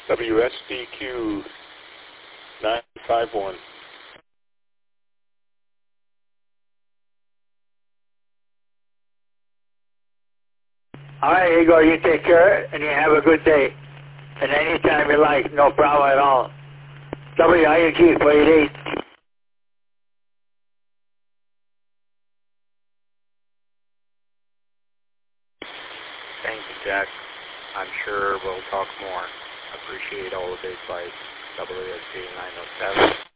WSDQ 951. All right, Igor, you take care, and you have a good day. And anytime you like, no problem at all. WING 488. Thank you, Jack. I'm sure we'll talk more. Appreciate all of the advice. WSD 907.